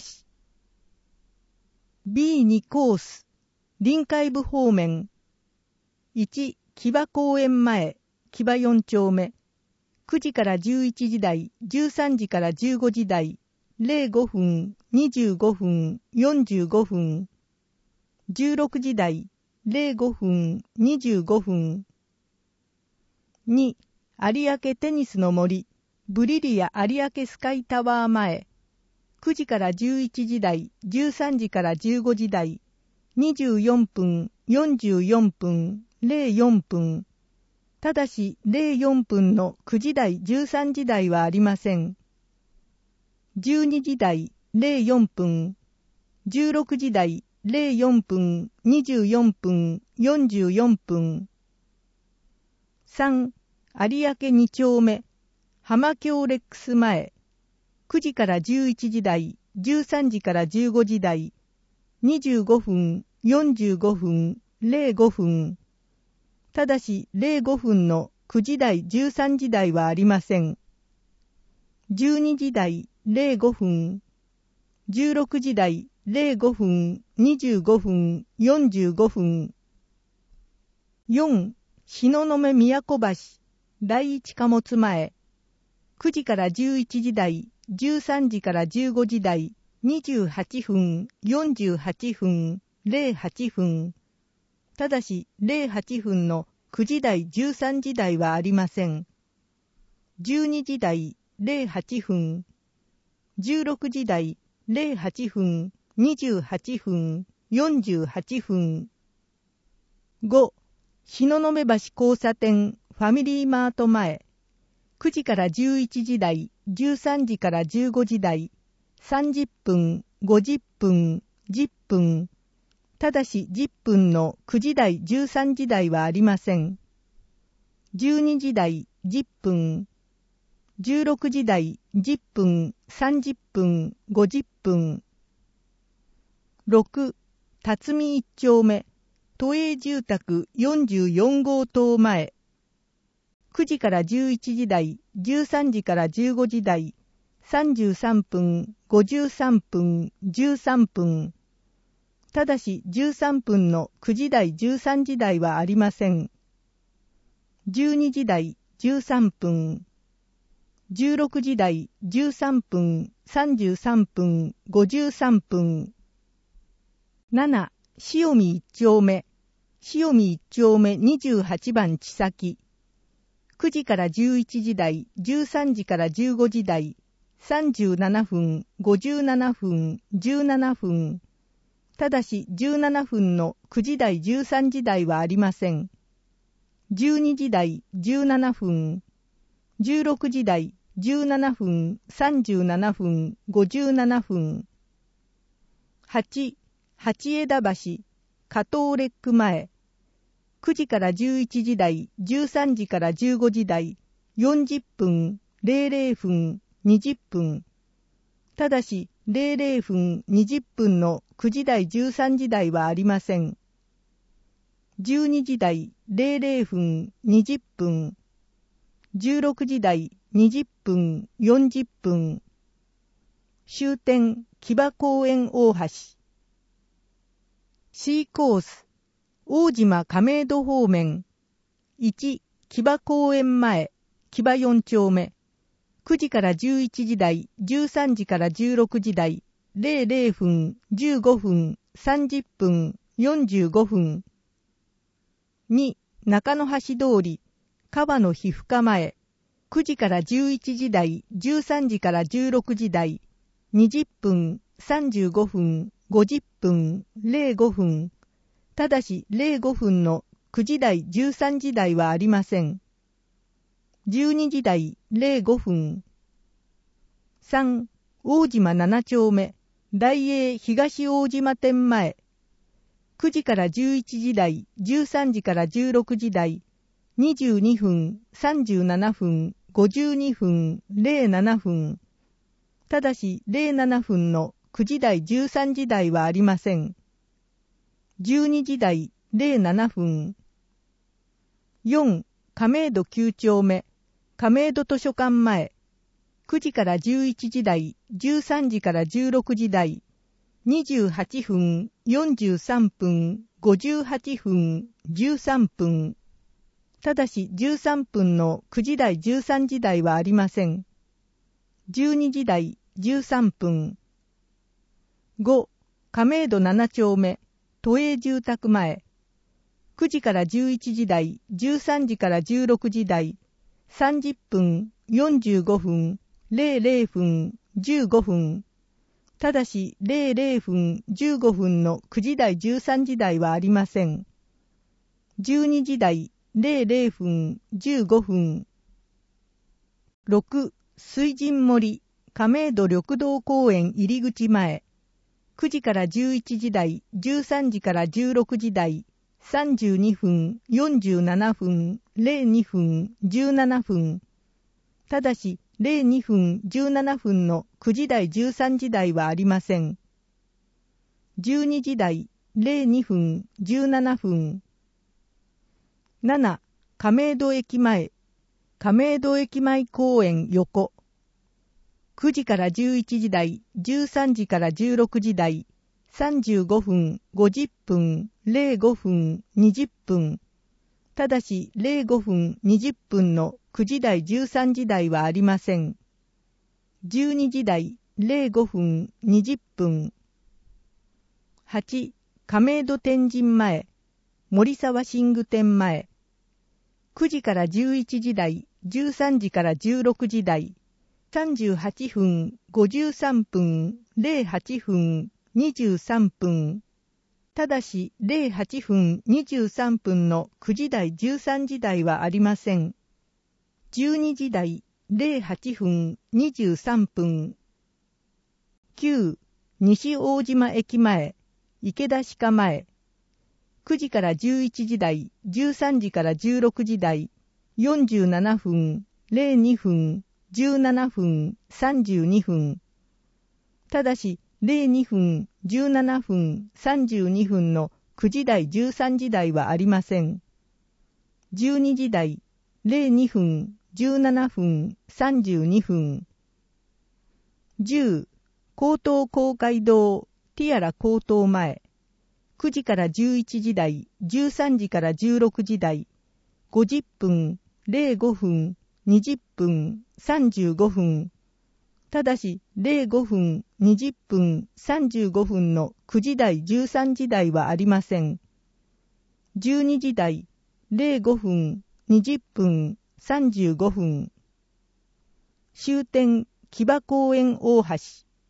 ビーに コース、臨海部方面。いち、木場公園前、木場よん丁目。くじからじゅういちじ台、じゅうさんじからじゅうごじ台、ぜろごふん、にじゅうごふん、よんじゅうごふん。じゅうろくじ台、ぜろごふん、にじゅうごふん。に、有明テニスの森、ブリリア有明スカイタワー前。くじからじゅういちじ台、じゅうさんじからじゅうごじ台、にじゅうよんぷん、よんじゅうよんぷん、ぜろよんぷん。ただしぜろよんぷんのくじ台、じゅうさんじ台はありません。じゅうにじ台、ぜろよんぷん。じゅうろくじ台、ぜろよんぷん、にじゅうよんぷん、よんじゅうよんぷん。さん、有明に丁目、浜京レックス前。くじからじゅういちじ台、じゅうさんじからじゅうごじ台、にじゅうごふん、よんじゅうごふん、ぜろごふん。ただしぜろごふんのくじ台、じゅうさんじ台はありません。じゅうにじ台、ぜろごふん。じゅうろくじ台、ぜろごふん、にじゅうごふん、よんじゅうごふん。よん、東雲宮古橋、第一貨物前。くじからじゅういちじ台、じゅうさんじからじゅうごじ台、にじゅうはっぷん、よんじゅうはっぷん、ぜろはっぷん。ただしぜろはっぷんのくじ台、じゅうさんじ台はありません。じゅうにじ台、ぜろはっぷん。じゅうろくじ台、ぜろはっぷん、にじゅうはっぷん、よんじゅうはっぷん。ご、東雲橋交差点ファミリーマート前。くじからじゅういちじ台、じゅうさんじからじゅうごじ台、さんじゅっぷん、ごじゅっぷん、じゅっぷん。ただしじゅっぷんのくじ台、じゅうさんじ台はありません。じゅうにじ台、じゅっぷん。じゅうろくじ台、じゅっぷん、さんじゅっぷん、ごじゅっぷん。ろく、辰巳一丁目、都営住宅よんじゅうよん号棟前。くじからじゅういちじ台、じゅうさんじからじゅうごじ台、さんじゅうさんぷん、ごじゅうさんぷん、じゅうさんぷん。ただしじゅうさんぷんのくじ台、じゅうさんじ台はありません。じゅうにじ台、じゅうさんぷん。じゅうろくじ台、じゅうさんぷん、さんじゅうさんぷん、ごじゅうさんぷん。なな、塩見一丁目、塩見一丁目にじゅうはちばん地先。くじからじゅういちじ台、じゅうさんじからじゅうごじ台、さんじゅうななふん、ごじゅうななふん、じゅうななふん。ただしじゅうななふんのくじ台、じゅうさんじ台はありません。じゅうにじ台、じゅうななふん。じゅうろくじ台、じゅうななふん、さんじゅうななふん、ごじゅうななふん。はち、八枝橋、加藤レック前。くじからじゅういちじ台、じゅうさんじからじゅうごじ台、よんじゅっぷん、ぜろぜろふん、にじゅっぷん。ただしぜろぜろふん、にじゅっぷんのくじ台、じゅうさんじ台はありません。じゅうにじ台、ぜろぜろふん、にじゅっぷん。じゅうろくじ台、にじゅっぷん、よんじゅっぷん。終点、木場公園大橋。C コース、大島亀戸方面。いち、木場公園前、木場よん丁目。くじからじゅういちじ台、じゅうさんじからじゅうろくじ台、ぜろぜろふん、じゅうごふん、さんじゅっぷん、よんじゅうごふん。に、中野橋通り、川の皮膚科前。くじからじゅういちじ台、じゅうさんじからじゅうろくじ台、にじゅっぷん、さんじゅうごふん、ごじゅっぷん、ぜろごふん。 ただしれいごふんのくじ台じゅうさんじ台はありません。じゅうにじ台れいごふん。さん、大島なな丁目、大英東大島店前。くじからじゅういちじ台、じゅうさんじからじゅうろくじ台、にじゅうにふん、さんじゅうななふん、ごじゅうにふん、れいななふん。ただしれいななふんのくじ台じゅうさんじ台はありません。じゅうにじ台れいななふん。よん、亀戸きゅう丁目、亀戸図書館前。くじからじゅういちじ台、じゅうさんじからじゅうろくじ台、にじゅうはちふん、よんじゅうさんぷん、ごじゅうはちふん、じゅうさんぷん。ただしじゅうさんぷんのくじ台じゅうさんじ台はありません。じゅうにじ台じゅうさんぷん。ご、亀戸なな丁目、都営住宅前。くじからじゅういちじ台、じゅうさんじからじゅうろくじ台、さんじゅっぷん、よんじゅうごふん、れいぜろふん、じゅうごふん。ただしれいぜろふん、じゅうごふんのくじ台じゅうさんじ台はありません。じゅうにじ台れいぜろふん、じゅうごふん。ろく、水神森、亀戸緑道公園入り口前。くじからじゅういちじ台、じゅうさんじからじゅうろくじ台、さんじゅうにふん、よんじゅうななふん、れいにふん、じゅうななふん。ただしれいにふん、じゅうななふんのくじ台じゅうさんじ台はありません。じゅうにじ台れいにふん、じゅうななふん。なな、亀戸駅前、亀戸駅前公園横。くじからじゅういちじ台、じゅうさんじからじゅうろくじ台、さんじゅうごふん、ごじゅっぷん、れいごふん、にじゅっぷん。ただしれいごふん、にじゅっぷんのくじ台じゅうさんじ台はありません。じゅうにじ台れいごふん、にじゅっぷん。はち、亀戸天神前、森沢寝具店前。くじからじゅういちじ台、じゅうさんじからじゅうろくじ台、さんじゅうはちふん、ごじゅうさんぷん、れいはちふん、にじゅうさんぷん。ただしれいはちふん、にじゅうさんぷんのくじ台じゅうさんじ台はありません。じゅうにじ台れいはちふん、にじゅうさんぷん。きゅう、西大島駅前、池田歯科前。くじからじゅういちじ台、じゅうさんじからじゅうろくじ台、よんじゅうななふん、れいにふん、じゅうななふん、さんじゅうにふん。ただしれいにふん、じゅうななふん、さんじゅうにふんのくじ台じゅうさんじ台はありません。じゅうにじ台れいにふん、じゅうななふん、さんじゅうにふん。じゅう、江東公会堂ティアラ高等前。くじからじゅういちじ台、じゅうさんじからじゅうろくじ台、ごじゅっぷん、れいごふん、にじゅっぷん、さんじゅうごふん。ただしれいごふん、にじゅっぷん、さんじゅうごふんのくじ台じゅうさんじ台はありません。じゅうにじ台れいごふん、にじゅっぷん、さんじゅうごふん。終点木場公園大橋。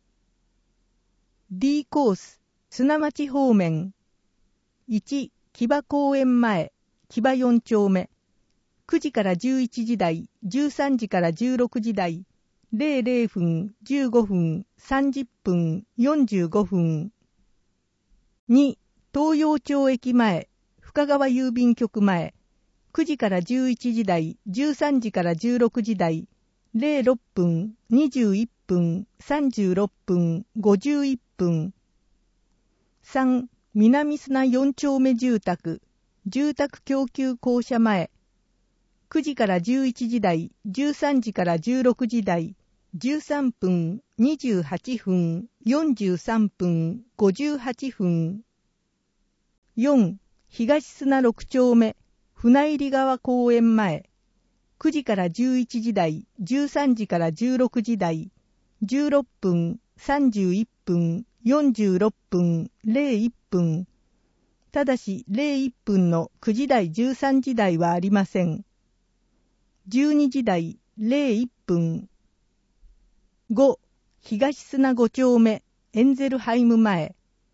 D コース砂町方面。いち、木場公園前、木場よん丁目。くじからじゅういちじ台、じゅうさんじからじゅうろくじ台、れいぜろふん、じゅうごふん、さんじゅっぷん、よんじゅうごふん。に、東洋町駅前、深川郵便局前。くじからじゅういちじ台、じゅうさんじからじゅうろくじ台、れいろっぷん、にじゅういっぷん、さんじゅうろっぷん、ごじゅういっぷん。さん、南砂よん丁目住宅、住宅供給公社前。くじからじゅういちじ台、じゅうさんじからじゅうろくじ台、じゅうさんぷん、にじゅうはちふん、よんじゅうさんぷん、ごじゅうはちふん。よん、東砂ろく丁目、船入川公園前。くじからじゅういちじ台、じゅうさんじからじゅうろくじ台、じゅうろっぷん、さんじゅういっぷん、よんじゅうろっぷん、れいいっぷん。ただしれいいっぷんのくじ台じゅうさんじ台はありません。じゅうにじ台れいいっぷん。ご、東砂ご丁目、エンゼルハイム前。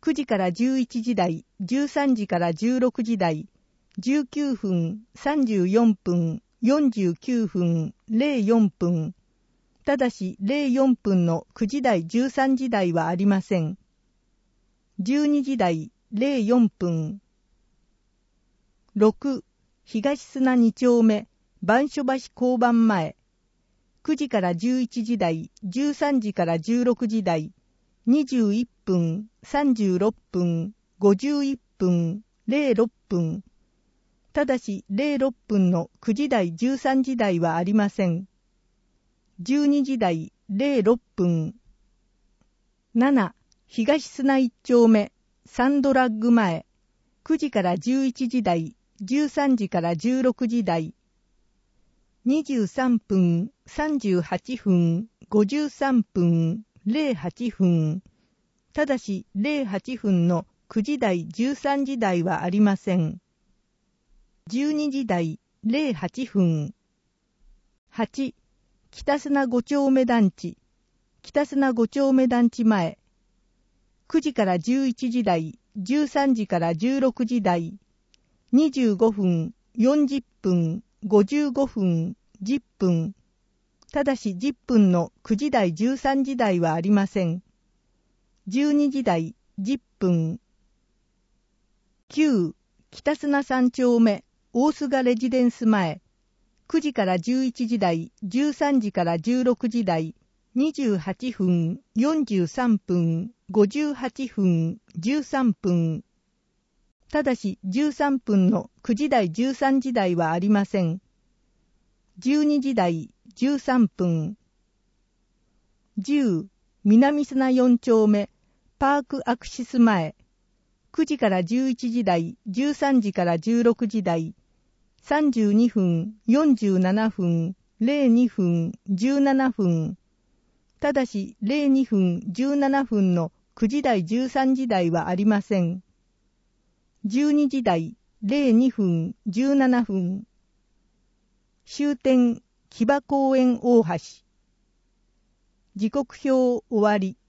くじからじゅういちじ台、じゅうさんじからじゅうろくじ台、じゅうきゅうふん、さんじゅうよんぷん、よんじゅうきゅうふん、ゼロよんぷん。ただしゼロよんぷんのくじ台、じゅうさんじ台はありません。じゅうにじ台、ゼロよんぷん。ろく、東砂に丁目、番所橋交番前。くじからじゅういちじ台、じゅうさんじからじゅうろくじ台、にじゅういっぷん、さんじゅうろっぷん、ごじゅういっぷん、ゼロろっぷん。ただしゼロろっぷんのくじ台、じゅうさんじ台はありません。じゅうにじ台、ゼロろっぷん。なな、東砂いち丁目、サンドラッグ前。くじからじゅういちじ台、じゅうさんじからじゅうろくじ台。にじゅうさんぷん、さんじゅうはっぷん、ごじゅうさんぷん、ゼロはっぷん。ただしゼロはっぷんのくじ台、じゅうさんじ台はありません。じゅうにじ台、ゼロはっぷん。はち、北砂ご丁目団地。北砂ご丁目団地前。くじからじゅういちじ台、じゅうさんじからじゅうろくじ台。にじゅうごふん、よんじゅっぷん、ごじゅうごふん、じゅっぷん。ただしじゅっぷんのくじ台、じゅうさんじ台はありません。じゅうにじ台、じゅっぷん。きゅう、北砂さん丁目、大菅レジデンス前。くじからじゅういちじ台、じゅうさんじからじゅうろくじ台。にじゅうはっぷん、よんじゅうさんぷん、ごじゅうはっぷん、じゅうさんぷん。ただしじゅうさんぷんのくじ台、じゅうさんじ台はありません。じゅうにじ台、じゅうさんぷん。じゅう、南砂よん丁目、パークアクシス前。くじからじゅういちじ台、じゅうさんじからじゅうろくじ台。さんじゅうにふん、よんじゅうななふん、ゼロにふん、じゅうななふん。ただしゼロにふん、じゅうななふんのくじ台、じゅうさんじ台はありません。じゅうにじ台、ゼロにふん、じゅうななふん。終点、木場公園大橋。時刻表終わり。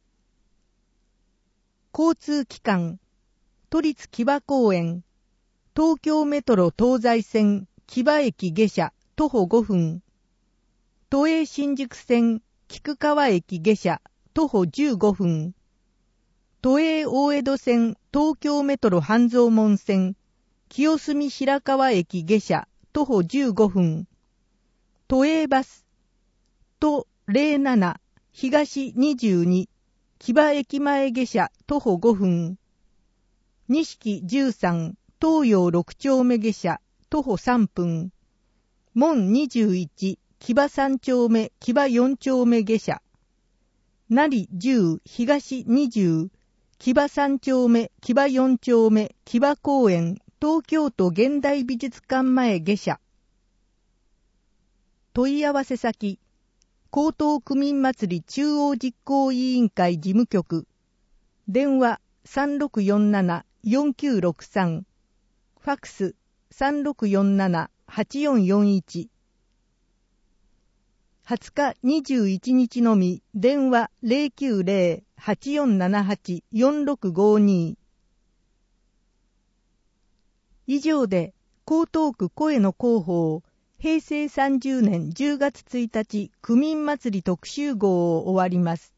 交通機関、都立木場公園、東京メトロ東西線木場駅下車徒歩ごふん。都営新宿線菊川駅下車徒歩じゅうごふん。都営大江戸線東京メトロ半蔵門線清澄白河駅下車徒歩じゅうごふん。都営バス都ゼロなな東にじゅうに木場駅前下車徒歩ごふん。錦じゅうさん東洋ろく丁目下車徒歩さんぷん。門にじゅういち木場さん丁目木場よん丁目下車。成じゅう東にじゅう木場さん丁目木場よん丁目木場公園東京都現代美術館前下車。問い合わせ先、江東区民祭り中央実行委員会事務局。電話さんろくよんななよんきゅうろくさん。ファックスさんろくよんななはちよんよんいち。はつかにじゅういちにちのみ電話 ゼロきゅうゼロ はちよんななはち よんろくごに。以上で江東区声の広報へいせいさんじゅうねんじゅうがつついたち区民祭り特集号を終わります。